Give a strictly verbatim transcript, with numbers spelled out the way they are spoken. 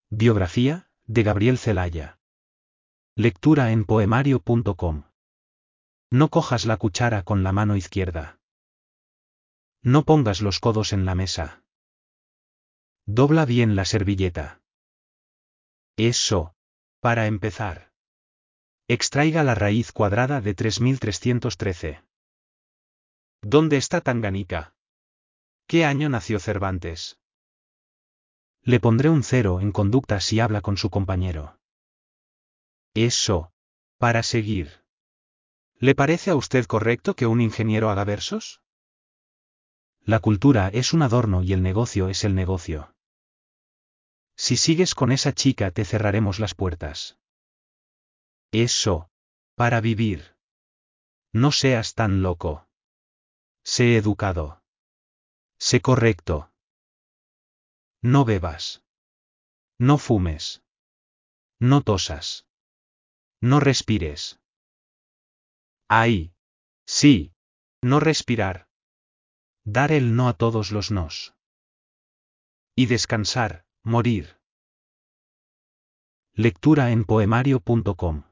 Biografía, de Gabriel Celaya. Lectura en poemario punto com. No cojas la cuchara con la mano izquierda. No pongas los codos en la mesa. Dobla bien la servilleta. Eso. Para empezar. Extraiga la raíz cuadrada de tres mil trescientos trece. ¿Dónde está Tanganica? ¿Qué año nació Cervantes? Le pondré un cero en conducta si habla con su compañero. Eso. Para seguir. ¿Le parece a usted correcto que un ingeniero haga versos? La cultura es un adorno y el negocio es el negocio. Si sigues con esa chica te cerraremos las puertas. Eso. Para vivir. No seas tan loco. Sé educado. Sé correcto. No bebas. No fumes. No tosas. No respires. Ay. Sí. No respirar. Dar el no a todos los nos. Y descansar, morir. Lectura en poemario punto com.